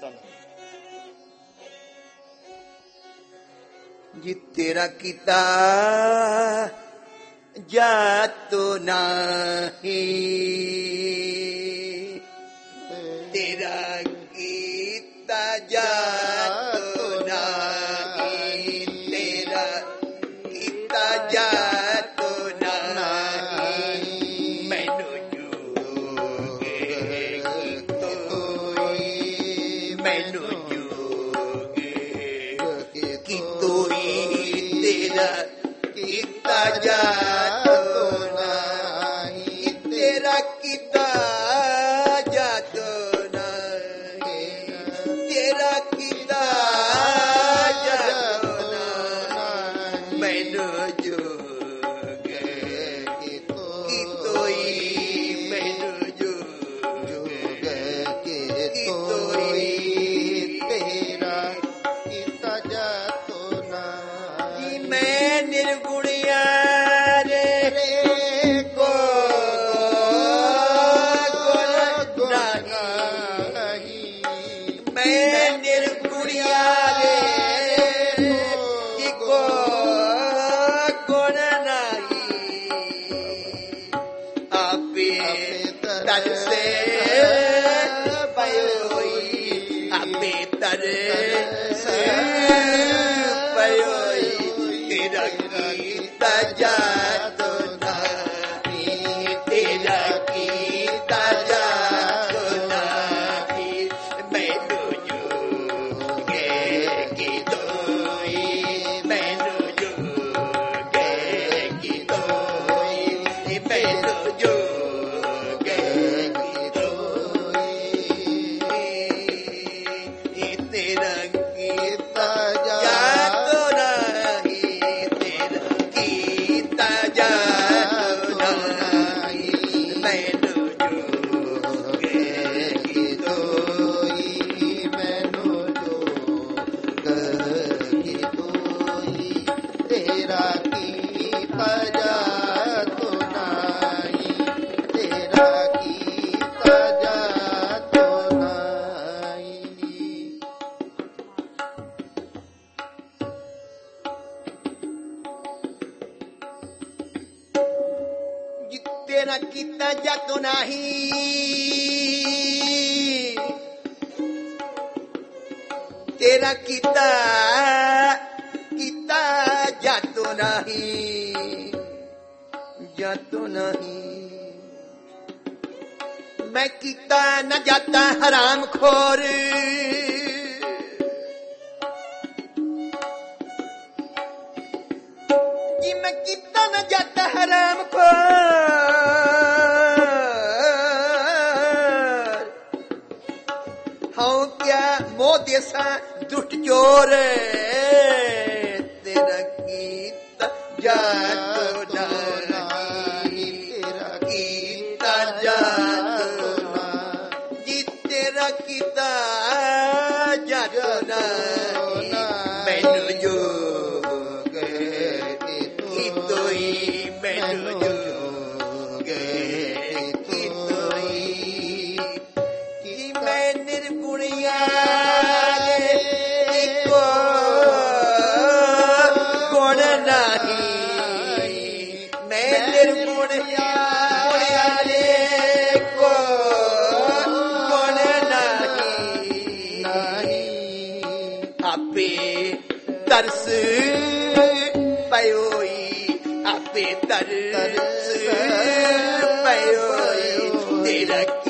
ਜੀ ਤੇਰਾ ਕੀਤਾ ਜਾਤੋ ਨਾਹੀ, ਤੇਰਾ ਕੀਤਾ ਜਾਤੋ ਨਾਹੀ, ਤੇਰਾ ਕੀਤਾ ਜਾਤੋ ਨਾਹੀ, ਮੈਨੂੰ ਜੋਗੇ ਤੋਈ, ਮੈਨੂੰ ਜੋਗੇ ਕੀ ਤੋਈ, ਤੇਰਾ ਕੀਤਾ ਜਾਤੋ ਨਾਹੀ, ਤੇਰਾ ਕੀਤਾ ਜਾਤੋ ਨਾਹੀ, ਤੇਰਾ ਕੀਤਾ ਜਾਤੋ ਨਾਹੀ, ਮੈਨੂੰ ਜੋਗੇ ਕੀ ਤੋਈ, ਮੈਨੂੰ ਜੋਗੇ ਕੀ ਤੋਈ, ਤੇਰਾ ਕੀਤਾ ਜਾਤੋ ਨਾਹੀ, ਮੈਂ ਨਿਰਗੁਣਿਆ ਰੇ ਕੋ ਗੁਣ ਨਾਹੀ, ਮੈਂ ਨਿਰਗੁਣਿਆ ਰੇ ਕੋ ਗੁਣ ਨਾਹੀ, ਆਪੇ ਤਰਸੇ ਪਇਓਈ, ਆਪੇ ਤਰਸੇ ਪਇਓਈ, ਤੇਰਾ ਕੀਤਾ ਜਾਤੋ ਨਾਹੀ, ਤੇਰਾ ਕੀਤਾ ਜਾਤੋ ਨਾਹੀ, ਮੈਨੂੰ ਜੋਗੇ ਕੀ ਤੋਈ, ਮੈਨੂੰ ਜੋਗੇ ਕੀ ਤੋਈ, ਮੈਨੂੰ ਜੋਗੇ ਕੀ ਤੋਈ, ਤੇਰਾ ਕੀਤਾ ਜਾਤੋ ਨਾਹੀ, ਤੇਰਾ ਕੀਤਾ ਜਾਤੋ ਨਾਹੀ, ਮੈਨੂੰ ਜੋਗੇ ਕੀ ਤੋਈ, ਮੈਨੂੰ ਜੋਗ ਕੀ ਤੋਈ, ਤੇਰਾ ਕੀਤਾ ਜਾਤੋ ਨਾਹੀ, ਤੇਰਾ ਕੀਤਾ ਜਾਤੋ ਨਾਹੀ। ਜੀ ਤੇਰਾ ਕੀਤਾ ਜਾਤੋ ਨਾਹੀ, ਤੇਰਾ ਕੀਤਾ ਜਾਤੋ ਨਾਹੀ, ਜਾਤੋ ਨਾਹੀ, ਮੈਂ ਕੀਤਾ ਨਾ ਜਾਤਾ ਹਰਾਮ ਖੋਰ, ਜੀ ਮੈਂ ਕੀਤਾ ਨਾ ਜਾਤਾ ਹਰਾਮ ਖੋਰ, ਹਉ ਕਿਆ ਮੋਹ ਦੇਸਾ ਦੁਸ਼ਟ ਚੋਰ, ਤੇਰਾ ਕੀਤਾ ਜਾਤੋ ਨਾਹੀ, ਤੇਰਾ ਕੀਤਾ ਜਾਤੋ ਨਾਹੀ, ਜੀ ਤੇਰਾ ਕੀਤਾ ਜਾਤੋ ਨਾਹੀ, ਮੈਨੂੰ ਜੋਗੇ ਕੀ ਤੋਈ, ਮੈਨੂੰ ਜੋਗੇ ਕੀ ਤੋਈ, ਕਿ ਮੈਂ ਨਿਰਗੁਣਿਆ ਰੇ ਕੋ ਗੁਣ ਨਾਹੀ, ਮੈਂ ਨਿਰਗੁਣਿਆ ਰੇ ਕੋ ਗੁਣ ਨਾਹੀ, ਆਪੇ ਤਰਸ ਪਇਓਈ, ਆਪੇ ਤਰਸ ਪਇਓਈ, ਤੇਰਾ